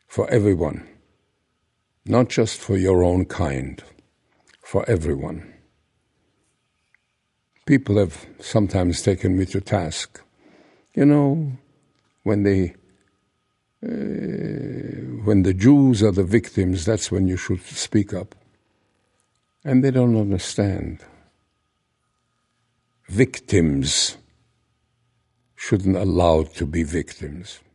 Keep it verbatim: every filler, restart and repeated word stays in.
for everyone, not just for your own kind, for everyone. People have sometimes taken me to task. You know, when they, uh, when the Jews are the victims, that's when you should speak up. And they don't understand. Victims shouldn't allow to be victims.